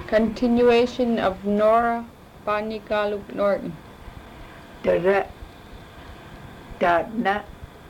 Continuation of Nora Panigaluk Norton. Tara na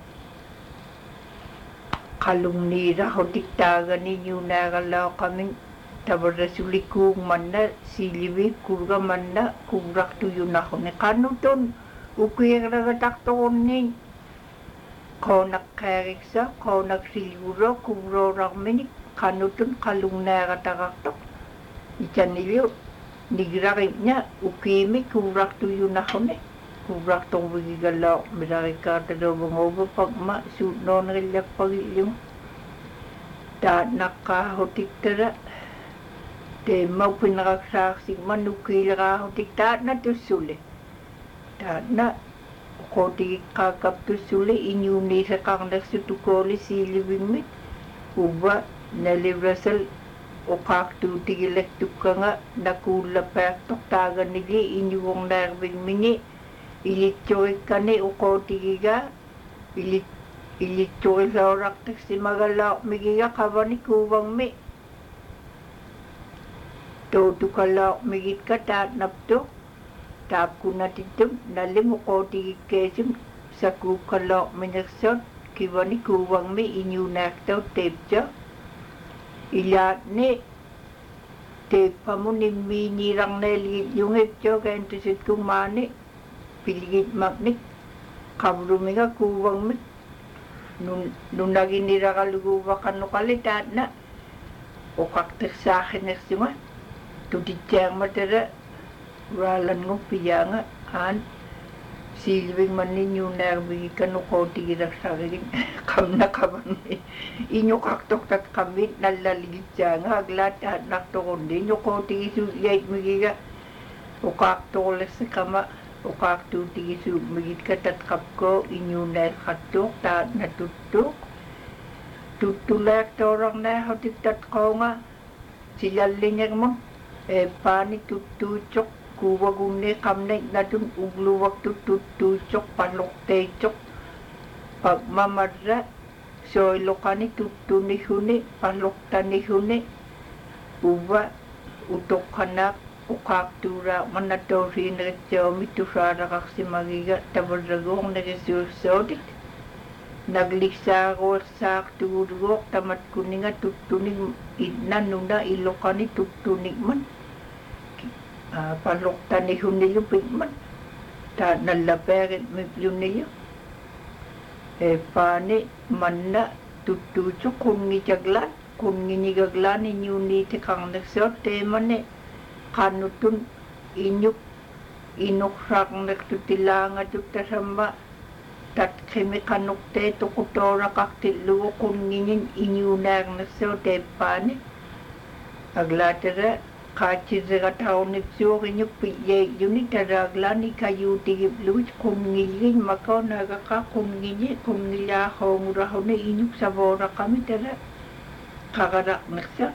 kalungnira hotiktaga ni yunagalaw kaming tabara sulikung manna siliwi kurga manna kubrak tuyun ako ni kanuton ukuyag takton ni konak kariksa konak siliguro kubro rakmini kanuton kalungnara takaktok ikan niliw nigrarik niya ukimi kubrak tuyun ako ni kubrak tong bigigalaw mirarika tadobang obo pagma sunon rilyak pagilyong ta nakahotik tara te mau pinakaksaksik manukila hotik ta na tusuli ta na kotik kakap tusuli inyuni sa kaknak sutukoli silibing mit uba nalibrasal o kaktu tigilek tukanga nakula pektok taga nili inyuwang narbing mini ilitsoy kani ukotigiga ilitsoy sa orak si magalaw migiga kabani kubang mi to kalaw migit ka tatnapto tap kunatitum nalim ukotigig kesim sa kukalaw minaksot kibani kubang mi inyunaktaw tepcha ilat ni tepamunin minirang nelit yung ipcho kaintusit kumani piligid magnik kabruminga kuwang mit nung naginira kaluguba kanu kalitat na o kaktek sa akin nagsunga tutitsang matara ralan ng piyanga han silbing man ninyo nagbigi kanu ko tigirak sa akin kam na kaban inyo kaktok tat kamit nalaligid siya nga aglat at naktokon din inyo ko tigisuyay magiga o kaktok sa kama ukaktu tigisu magit katat kapko inyo na katok ta natutok tutulak torang na hotik tat ko nga silaling mo pani tutuchok kuwagumne kamne natun ugluwak tutuchok panloktechok pagmamadra soy lokani tutuni huni panloktani huni uwa utok kanak ukaktura manatorin retyo mitusara kaksi magiga tabaragong nagsusodik nagliksa ko sa turugok tamat kuninga tutunig idna nuna ilokani tutunig man palokta ni hunilyo pigman ta nalaperit miplunilyo pani manna tutucho kungi jaglan kungi nigaglan inyuni te kang nagsot te mane kanutun inukrak nagtutilanga tutasamba tat kemi kanukte tukutora kaktiluo kunginin inyunak naso tepane aglatara kachizera taunip surinyo piye yuni taraglani kayu tigibluch kungilin makaw nagaka kungilya hongurahone inyuk sabora kami tara kagarak naksa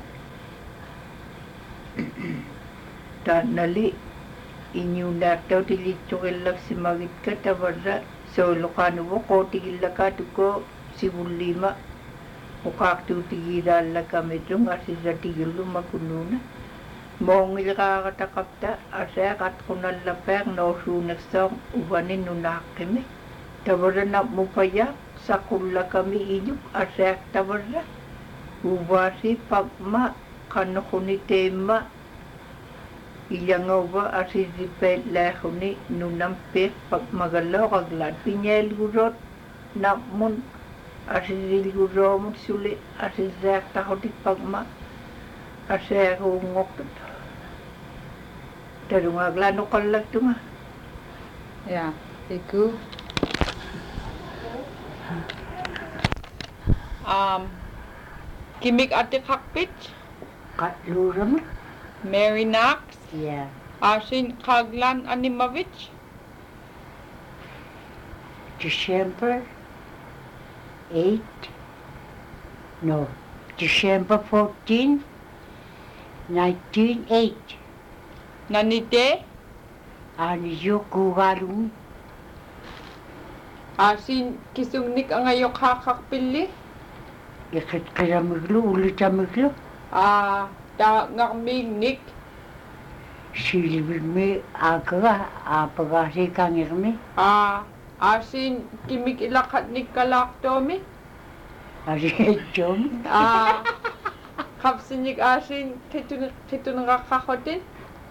ta nali inyunak daw tilitsukilak si magit ka tabarra so lokano mo ko tigilaka tuko sibulima ukaktu tigirala kami dung asisa tigilu makununa mongil ka katakapta asya kat kunal lapek no sunak song uwanin nunakimi tabarra na mupaya sakulla kami inyuk asya tabarra ubasi pagma kanukuni tema ilangawa asisipet lahuni nunampet pagmagalaw kaglat pinyel gurot namun asisil guromut suli asisak tahotik pagma asak hungok tarungaglan ukalak tunga Yeah, iku. Kimik ate kakpit? katluram Mary Knox? yeah Asin Kaglan Animovich? December 8 no December 14 1908 Nanite? Aniyo kugarung Asin Kisungnik ang ayok hakakpili? ikit karamiglo ulitamiglo Da ngakmig Nick Silivimi akaga apagasi kangirmi Asin kimik ilakat ni kalaktomi. asijom Kapsinik asin kitun rakakotin.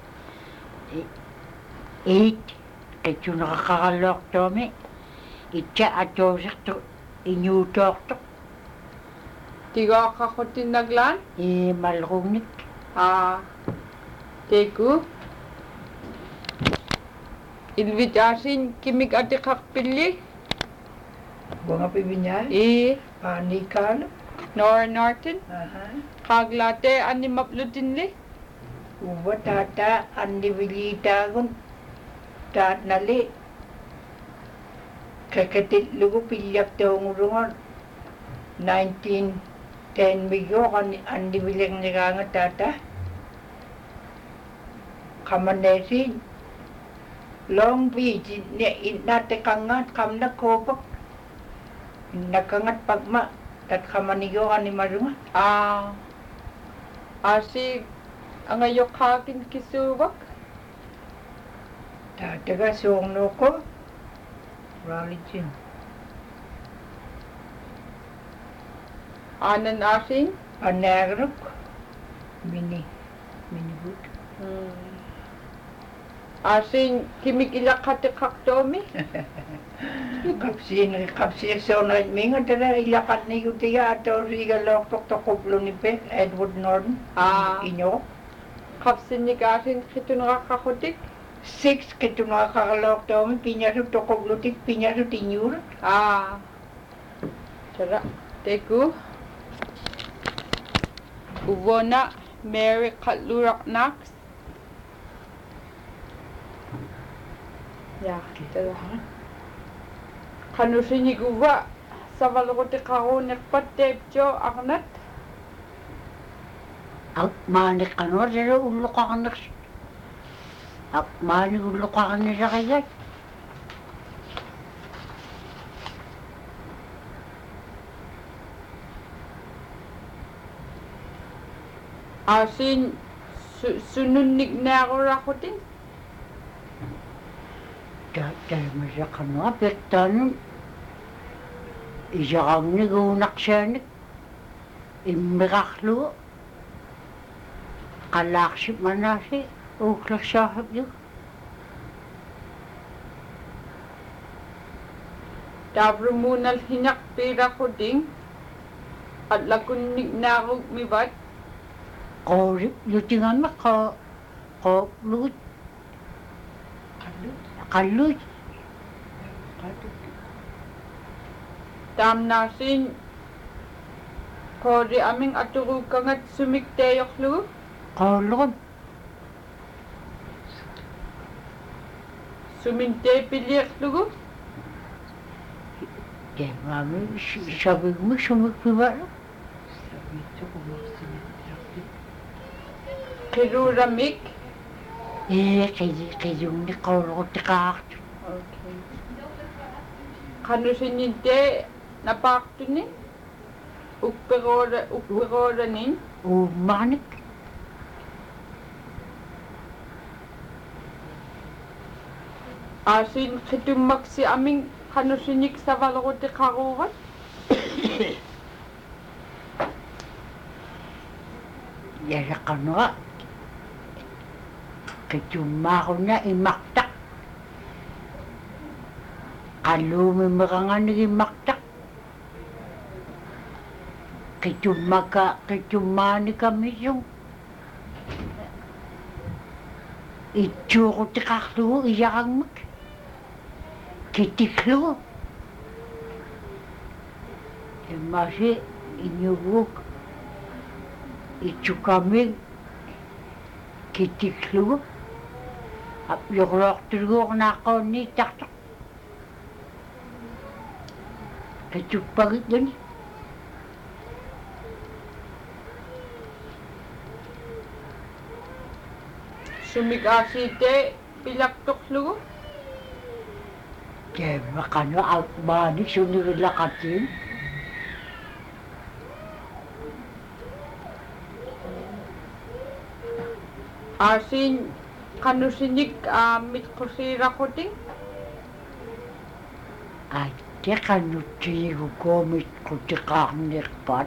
it kechunaqaqalluartuami itcha atuusertu iñuutoortu Tiga kakotin naglan. malrugnik Teku. Ilvit asin kimik atikakpili. Bunga pibinya, panikal. Norton. Kaglate ani maplutinli. Uwa tata andi bilitagun. Tat nali. Kakatit lugu pilyak taungurungan. 1910 migo kan andi bilang niranga tata. Kamanesi. Long Beach, nate kangat kam na kopak. Nakangat pagma. Tat kamanigo ani marunga. Asi angayok hakin kisubak. Tataga songno ko. Ralichin. Anan asin. Panagrok. Mini good. Asin kimik ilakate kaktomi. Kapsi sono minga tara ilakat ni kutiga ato riga lok tok koplo ni pe Edward Norton. Inyo. Kapsinik asin kitun rakakotik. 6 ketuna kakalok tomi pinya su tokoplotik pinya su tinyur. Tara. Teku. Uvona Mary Katlurak Nax. Ya, tara. Kanusinig uva. Sa valokote karonek patepcho aknat. manik kanor dero ulluqaqaneq manik ulluqaqaneraqayat Asin sununnik naaquraqutin. talmasaqanua pertaanun isaqarniguunaqsaanik immiqarlugu qallaarsimanaasi uuklersaarlugu Tavrumunal hinak piraqutin. At lakunnik naaquk mibat. qoorip lutingamme qooplugut qalluit Tamnasin kori aming aturukangat sumikteyoklugu. qoorlugun Suminte piliqlugu. Kemaami sabigmi sumikpibalu Kiruramik. qiyunni qoorluqutiqaartu Kanusininte napaaqtuni. Ukperoranin. uumaanik Asin kitummaksi aming kanusinik sa valorutiqarurat. yalaqanua qitummaaquна imaqtaq qalluumimmeqanganik immaqtaq qitummaanikamissung itsuuqutiqarlugu iyaqangmak kitiklugu immaasi iñuguuk itsukamik kitiklugu yoqloortuluguornaaqoonniittaqtoq qituppagituni Sumik asite pilaqtoqlugu. Kemaqanu maani sunigillaqatiin Asin kanusinik mitqusiraqutin Ate kanutiigukomit kutiqaarniqpat.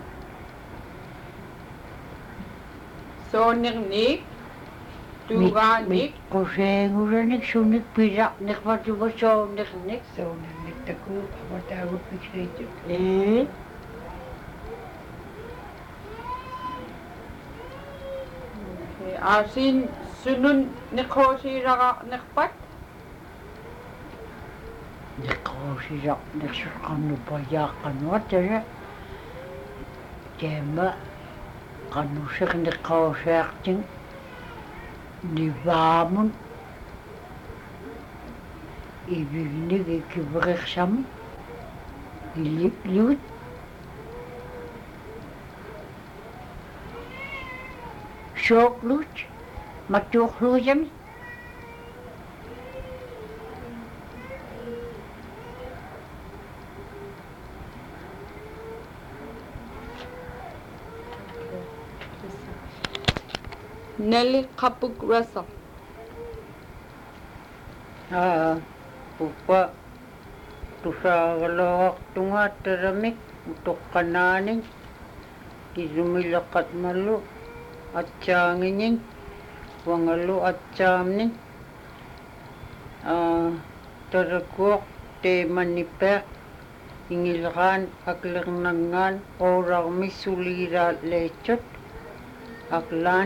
sooniqnik tuugaanik Mitquseenguranik sunik piraqniqpatuga sooniqnik. Soonannik taku amataagut piksriitut. siin sunun niqoosiraqarniqpat Niqoosiraqniqsuqqannupayaqqanuatara teema qannusiqniqoosiaqtin nivaamun ivignik ikiveriqsamu iliplut sooklut matuuqluusami Nelly Kapuk Russell. Pupa tusaagalaqtungaataramik utoqqanaanin kisumilaqatmalu atsaanginin wangalu atsaamnin tarakuaq teemannipeaq ingilqaan aklernagngaan qoorarmi suliiraaleitsut aklaan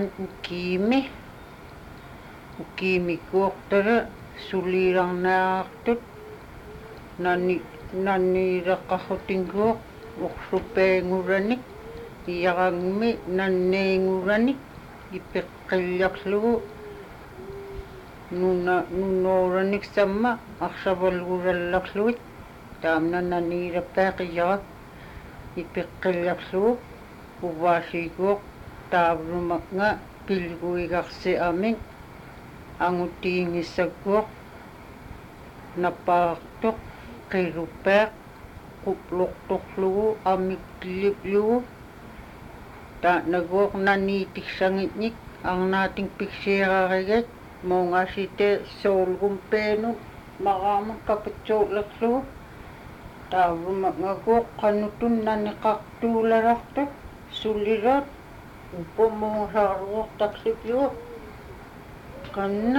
ukiimikuuqtara suliirarnaaqtut nanniireqqarrutinguuq uqsupeenguranik iyaqangmi nanneenguranik ipeqqillarlugu nunoораник самма арсавалгуралларлуит таамна наниираппаақ ияра ипеққилларлугу уваасигуоқ тааврумакнга пилгуигарсиамин ангутиингиссаккуоқ напаартоқ қилуппаақ қуплорторлугу аммиккиллиплугу таанагуоқ наниитиксангитник арнаатин пиксиераригат монгасите соолгумпену мараамак капатсуулерлугу тааврумакнгагуоқ қанутун наниқартуулаларту суллилаат упомоосааруортарлуплугу канна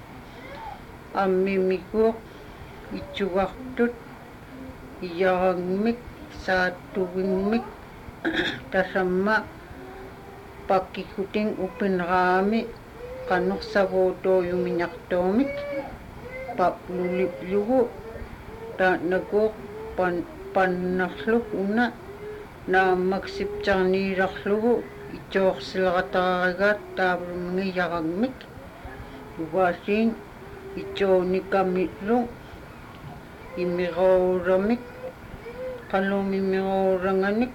аммимикуоқ итсугартут иярангмик сааттугингмик тасамма паккикутин упинраами каннерсавуутооюминартоомик паплулиплугу таанагуоқ паннарлук уна нааммаксиптернииларлугу итсоорсилератараригаат таавлумнги ярангмик угаасиин итсооникаммиллу иммироурамик qalumimmiruuranganik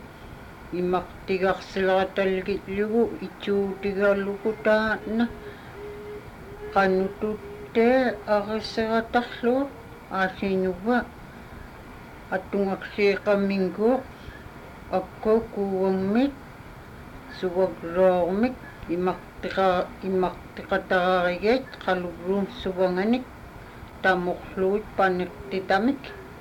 иммартигарсилераталгитлугу итсуутигааллугу таана qannututtee арисератарлуут аасинува аттунгаксиеқаммингуоқ аккуукууангмит сувагроормик иммартиқатараригат қалугуум суванганик таморлуут панертитамик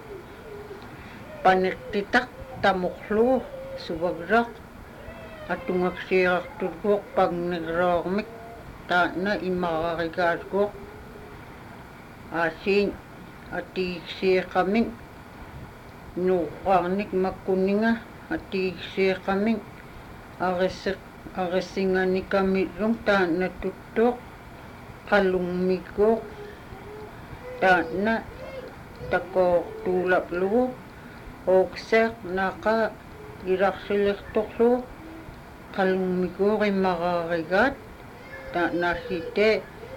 панертитақ таморлуу сувагрaq аттунгаксиерартулгуоқ пагнероормик таана иммараригаасгуоқ аасиин атигсиеқамин нуuqarnik маккунинга атигсиеқамин арисинганикамиллум таана туттуоқ қалунгмикуоқ таана такоортуулаплугу ооксеқ нақа иларсилерторлугу қалунгмикуоқ иммарааригаат таанаассите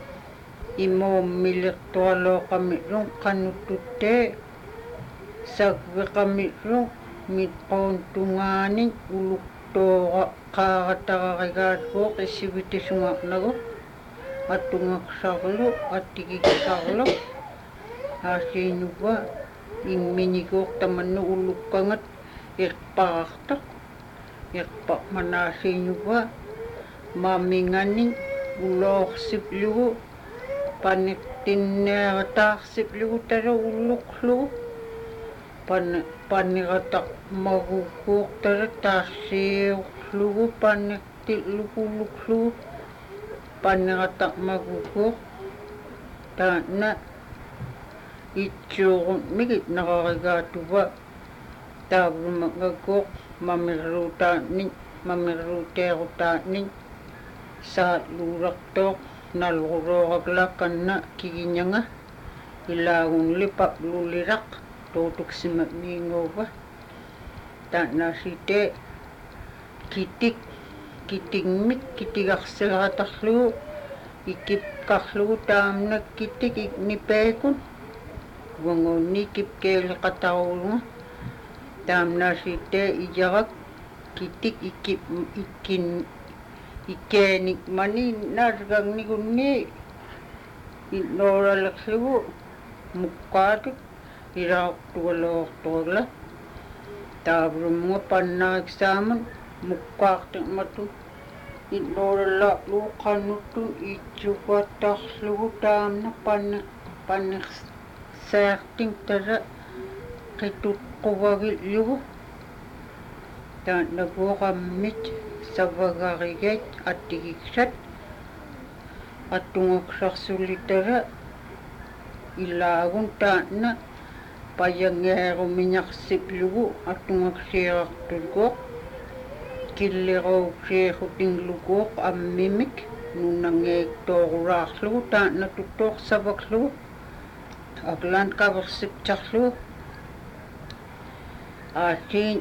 имооммилертуалооқамиллум қаннуттуттee сагвеқамиллум митқоонтунгаанин улуктоора қааратараригаасгуоқ иссивитисунгаарнагу аттунгаксарлу аттигиксарлу аасиинува имминикуоқ таманну уллуккангат ерпарартоқ ерпа манаасиинува маамминганнин улоорсиплугу Panneqtinneerataarsipligu talu ulluqlugu panneqataq magukuuq tala taassiuqlugu panneqtilluqulluqlugu panneqataq magukuuq taanna itsuuqun migit naqarigaatuva taavrumangakuuq mamirruuteerutaannin saatluuraqtooq nalqurooqaklaqkanna kigiñanga ilaagunlipa luliraq tuutuksima miinguuva taannaasitee kitikmik kitigarsiqatarlugu ikipqarlugu taamnak kitik iknipeekun uanguunni kipkeeliqataruulunga taamnaasitee iyarak kitik ikkeenikmani naasgagnigunni innooralaqlugu muqqaatut iraaqtugalooqtuagla taavrumunga pannaaksaaman muqqaartiqmatun innoorallaqlugu qannuttun itsugattarlugu taamna panneqsaartin tala qitutquvagillugu taannakuoqammit savagarigat attigiksat attungaqsarsulitara ilaagun taanna payangeerumiñarsiqlugu attungaqsiiqartulguuq killeruuksiiqutingluguuq ammimik nunangeektooruraarlugu taanna tuttoorsavaklugu aklaan qaversiptarlugu aatiin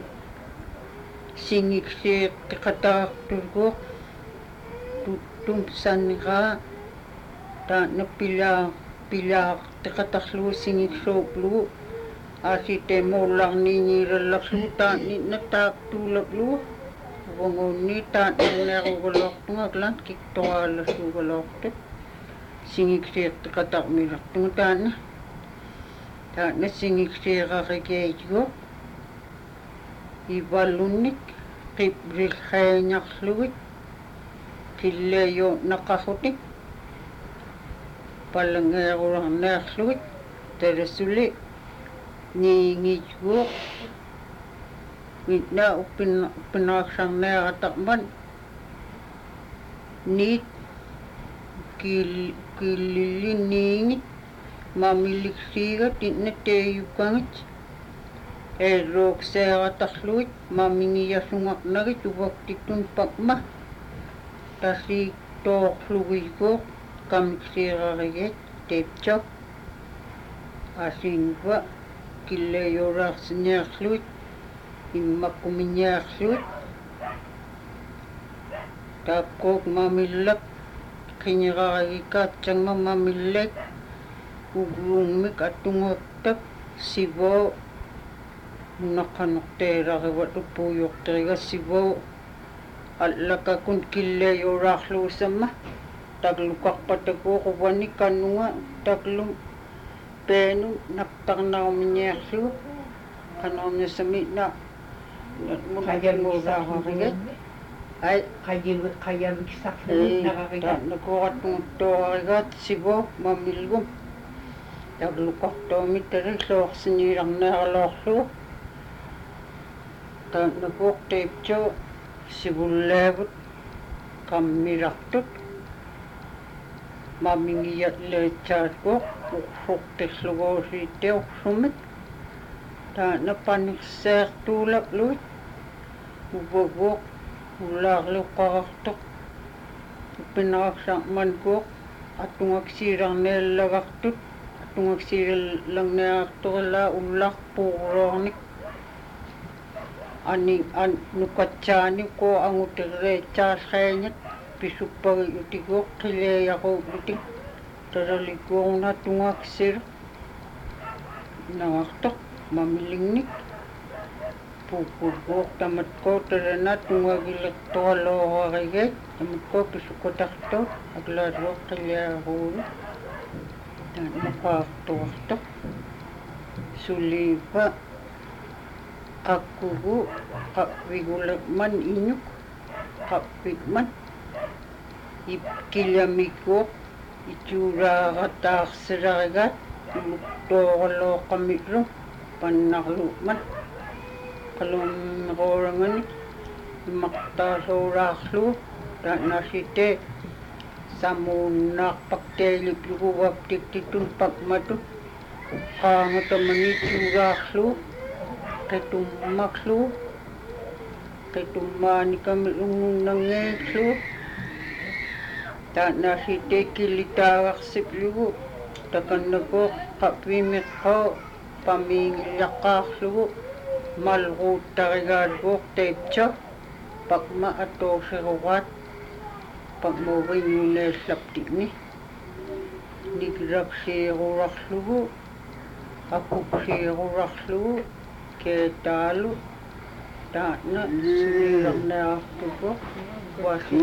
singiksiiqtiqataartulguuq tuttum sanniqaa taanna pilaartiqatarlugu singiksuuqlugu aasitee muullarniingiilallarlugu taanninna taaktuulaqlugu uanguunni taannerneerugalortunga aklaan kiktoraalasuugalortut singiksiiqtiqatarmilartunga taanna singiksiiqarigeejuuq ivallunnik qiprilxeeñarlugit qilleeyo naqarrutik pallangeerularneerlugit talasuli niingijguuq mitna uppinaqsarneerataqman niit killiliniingit mamiliksiigat itna teeyukkangit eeruuqseeratarluit mamingiyasungaqnagit uvaktittun pakma tasiiktooqlugiguuq kamiksiirariget teepchoq asiinva killeeyoraarsiñeerluit immakkumiñeerluit taapquuq mamillak qiñiqaragikaatsangma mamillak ugruummik attungaqtak sivoo naqanuqteerarivat uppuuyuqteriga sivoo allakakun killeeyoraarluusamma taqluqarpatakuuq uvani kannunga taqlum peenun naqtarnarumiñeerlugu qanarnisamitna munaqinguuraararigat ai qayaviksarlugu naqarigat nakuqattunguttoorarigaat sivoo mamilgum taqluqartuumittari luorsiñiilarneeraloorlugu taannakuuq teepcho sivulleevut kammilartut mamingiyatleetsaatkuuq uqsuqtirluguusiittiuqsumik taanna panniqseertuulaqluit uvaguuq ullaarluqqarartoq uppinaqaqsaarmankuuq attungaqsiilarneellagartut attungaqsiilarneerartorilla ullarpuuruornik nukatsaani qo angutirreetsaarreeñat pisuppagitiguuq qileeyaruuqlutik taralikuuna tungaqsiru naartoq mamilingnik puukkulguuq tamatqoo tarana tungagilertoraloorarigeet tamatqoo pisuqqatartoot aklaatuaq qileeyaruulu taanaqaartuartoq suliipa qakugu qappigulakman iñuk qappikman ipkilamikuuq ituuraaqataarsilarigat tooqalooqamillu pannarluumat qalummiqoorangani immaqtaasuuraarlu taanasite samuunnaarpakteilip luguvaptiktitun pakmatu qaangatamani tuuraarlu qitummaklu qitummaanikamilungunnangeillu taanasite kilitaaqarsiplugu takannakooq qapimiqqoo pamiingillaqqaarlugu malquuttarigaatguuq teipcho pakma atoosirugaat pakmuugiñuneellapti'ni nikraksiirurarlugu akuksiirurarlugu keetaalu taana suliirarnaartuguq wasi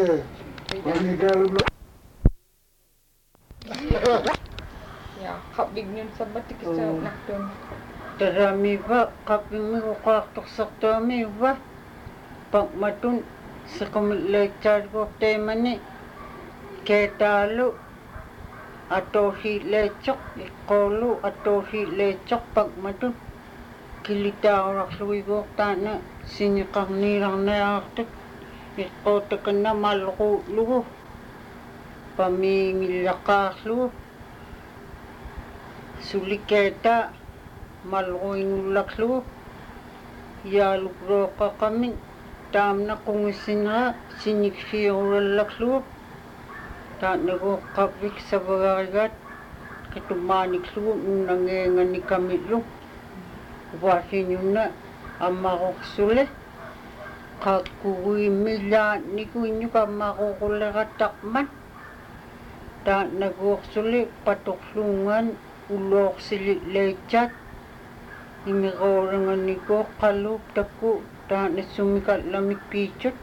Ja, qabignun sabbatikissaunartun. taramiva qapimiquqaartorsartuamiuva pakmatun siqumilleitsaarguorteemani keetaalu atoosiileitsoq iqqoolu atoosiileitsoq pakmatun kilitaarunarlugiguuq taana siniqarniilarniaartut iqqootakanna malquulugu pamiingillaqqaarlugu sulikeeta malquingullaklugu yaalukrooqqaqamin taamna qungissinera siniksiirulallaklugu taanaguuq qavvik savagarigaat qitumaaniklugu nunnangeenganikamillu upaasiñunna ammaquqsule qaqkuguimmillaanniku inñuk ammaququlleqattaqman taanaguuqsuli patoqluungaan ulooqsilileitsaat imiqooranganikuuq qaluup takku taana sumikallamik piichut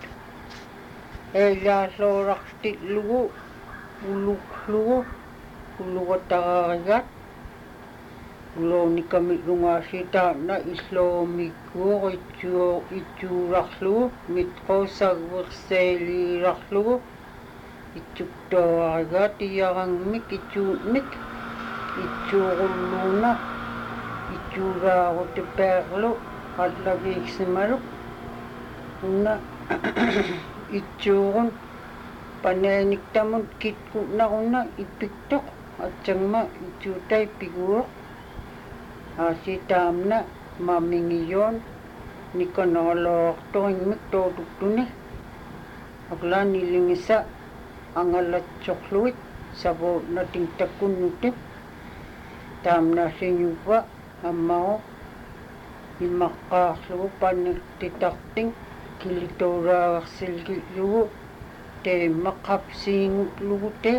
eillaallooraqtillugu uluklugu ulugataqarigaat uloonikamillungaasi taana illoomikkuuq itsuurarlugu mitqoosagverseeliirarlugu itsuktoarigaat iyarangmik itsuutmik itsuuqulluuna itsuuraarutepeerlu qallaviiksimaluk unna itsuuqun paneeniktamun kitku'naqunna ipiktoq atsangma itsuutaipiguuq aasi taamna mamingiyoon nikonoqaloortorinmik tootuktuni aklaanilingisa angalatsoqluit savuutnatingtakkunnutik taamnaasiñuvva ammaqoq imaqqaarlugu paniqtitarting kilituuraaqarsilgillugu teemaqapsiinguplugu te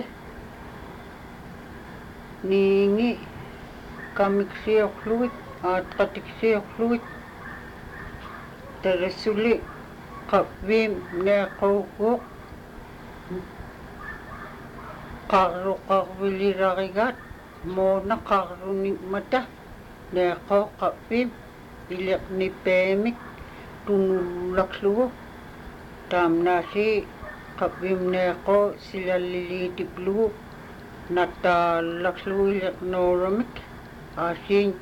niingi kamiksiorluit aatqatiksiorluit tarasuli qavviim neequuguuq qarruqarvilirarigaat moona qarrunimmata neeqoo qavviim iliqnipeemik tunullaklugu taamnaasi qavviim neeqoo silalliliitiplugu nataallaklugu iliqnooramik aasiin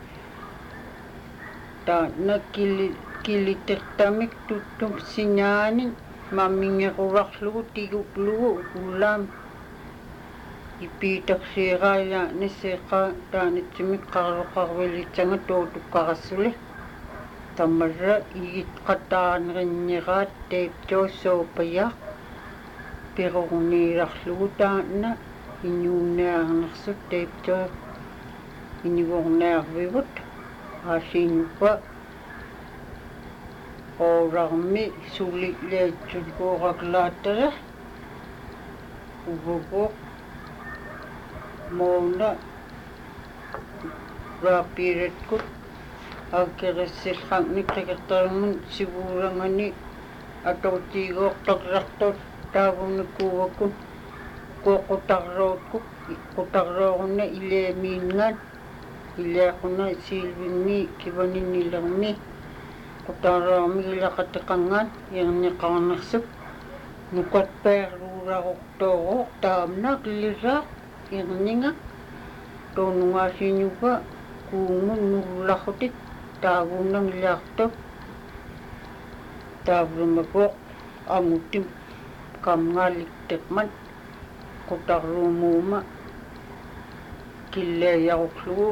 taana kilitiqtamik tuttumsiñaanin mamingequrarlugu tiguklugu ullaam ipiitaksiiqaayaani seeqa taanitsimik qarruqarvilitsanga tootuqqarassuli tamarra igitqataaneriññeraat teiptoosoopaya piruqniirarlugu taana iñuunniarnersut teiptoo iñugorniarvivut aasiinnuppa oorarmi sulileitsulguuqaklaattara uvuguuq moona raapiiretkut aggerissilqangnik qiqertarmun siguurangani atootiigooq taqrartot taavunikuuvakun quoqutarrootkuk qutarroorunna ileemiingaan ileaquna siilvinmi kivaninnilermi qutarroormi ilaqatiqangaan iarniqarnersuk nukatpeerluuraruqtooruuq taamna qilliraaq irninga tonunga sinupa kuungun nullahutit taagunang liartok taavlumako angutim kamngaaliktekman qutarruumuuma killeeyaruqlugu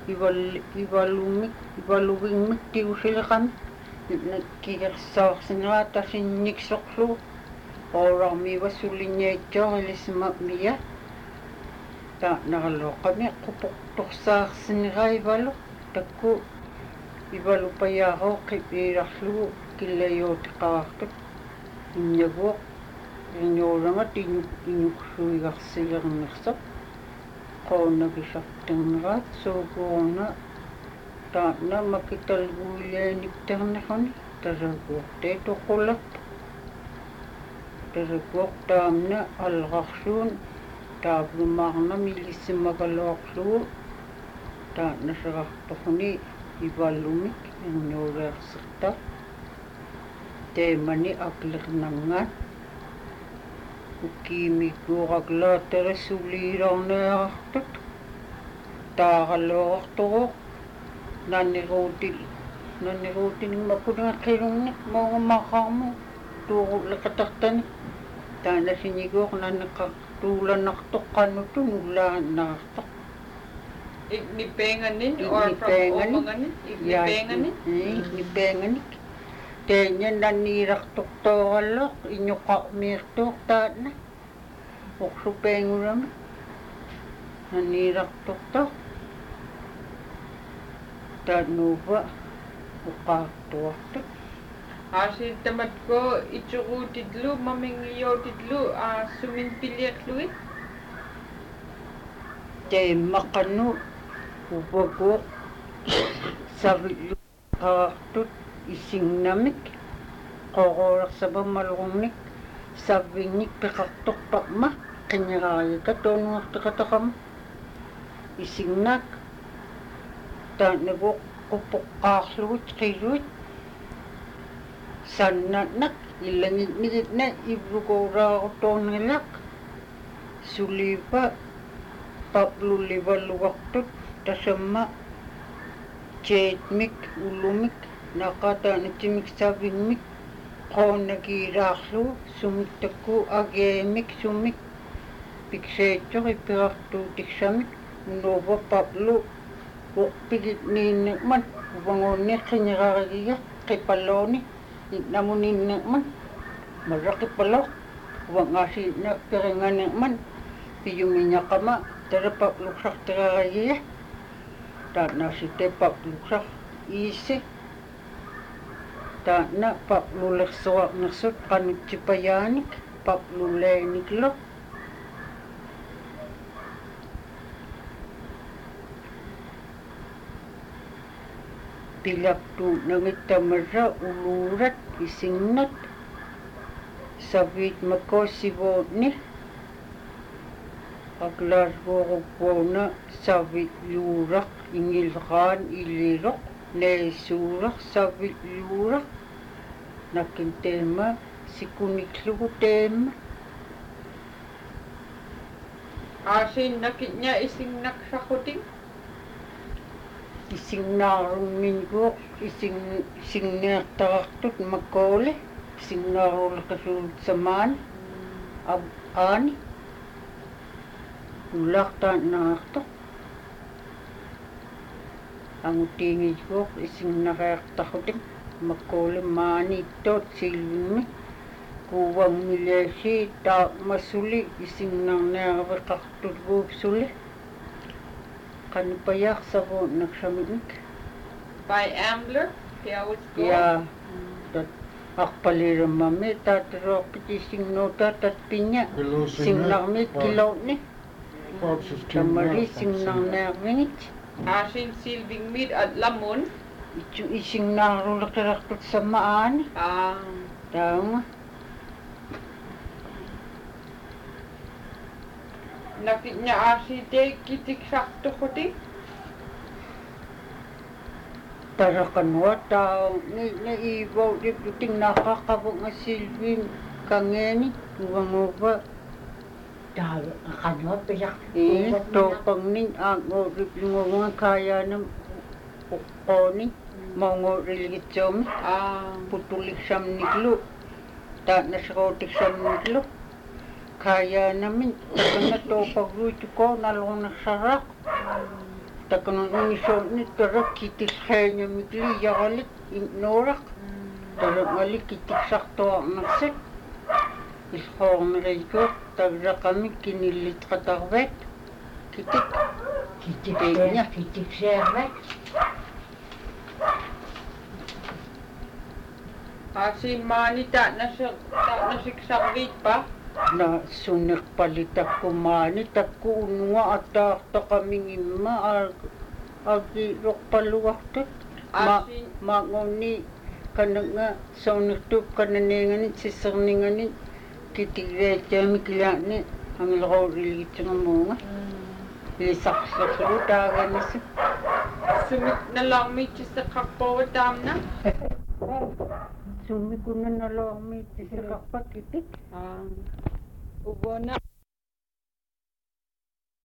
ivaluvingmik tiusileqami kigersaarsinera tasinniksoqlugu oorarmiiva sulinniatsioorilisma mia taanaraloqami qupoqtorsaarsinera ivalu takku ivalupayaaroqi iirarlugu killeeyuutiqaartut innaguoq innuulangat iñuksuigarsilernersoq qoonnagisarterneraat suukuurna taanna makitalguileenikterneruni tasaguortee toqullerpa tasaguoq taamna alqarsuun taavlumaarnami ilissimagaluarlugu taanna serartorni ivallumik innuuleerserta teemani aklernernaat ukkiimikuuraqlaatara suliilorneerartut taaraloortoruq nanniruutinimmakunaqilunnik moongamaqarmu tuuruleqatartani taanasiniguuq nanneqartuulanartoqqannutu nullaannarartoq Ignipenganin or from Omanganin? Ignipenganin? Ignipenganik teenya nanniirartortooralloq iñuqarmiirtuuq taatna uqsupengurami nanniirartortoq taannuuva uqaartuartut Aasittamatko itsuquutitlu mamingiyoutitlu suminpiliaqluit teemmaqannu upaguuq savillu qaartut isinnamik qoqooraqsapammalrunnik savvinnik peqartorpaqma qinniqaarika toonuarteqataqama isinnaak taannaguuq quppoqqaarlugut qiluit sannannak illangitnigitna ivlukuuraarutoornilaq suliipa paqlullivalluartut tasamma jeetmik ulumik naqataanatimik savingmik qoonnakiiraarlugu sumittakku ageemik sumik pikseetsoq ippiqartuutiksamik unuuva paqlu uqpigitniinneqman uvanguunni qinniqarigiga qipalooni namuninneqman marraqipaloq uvangaasiitna piringaneqman piyumiñaqama tarapaqluqsarterarigiga taannaasite paqluqsar iisi taanna paqlulersuarnersut qanutsipayaanik paqluleeniklo pilaqtuunangittamarra uluurat isinnat saviit makossivuutni aqlaarguuquppuuna savitluuraq ingilqaan iliroq neesuuraq savitluuraq nakin teema sikuniklugu teema Aasinnakitña isinnaksaqqutin isinnaaruminguuq isinneertarartut makoole isinnaaruleqasuulut samaani aani ullartaannaartoq angutiingiguuq isinnareertarrutik makoole maani ittoot silvimmi kuuvangmileesi taaqmasuli isinnarneeraveqartulguupsuli qanipayaqsavuunnaqsamiknik by Ambler, Piawitsko. yaa tat aqpaliramami taataroorpit isinnuuta tatpiña sinnarmit kiloutni tamari sinnarneervingit Aasin silvingmid at lamun. isinnaaruleqirartut samaani taunga Nakitña aasite kitiksaqtuquti. taraqanua taa ni ivoutipluting naqaqavunga silvim kangeeni uvanguva Dahil akano pilak. Topang ning ang orip nga kaya ng ukoni. Mga religyon. Putulik siyam niglo. Ta nasrotik siyam niglo. Kaya namin, taga na topag ruti ko, nalong nasarak. Taga nung inisyon ni tarak kitis kaya migli, yakalit, norak. Tarak ngalik kitik sakto ang nagsik. Iskong rego, taga kami kinilit katawet. Kitik. Kitik servet. Si Manny ta nasiksakit pa. Na sunak palit ako manit ako unwa at ta kaming ima agi rok paluwak tet mangoni kanang nga sunak tu kananingan sisarningan kitigre jami kilani ang lori litang mo nga isaksak ro dagan sa Sumit na lang may sa kakpawatam na. sumi ko na lang may sa kapakitik Ubo na.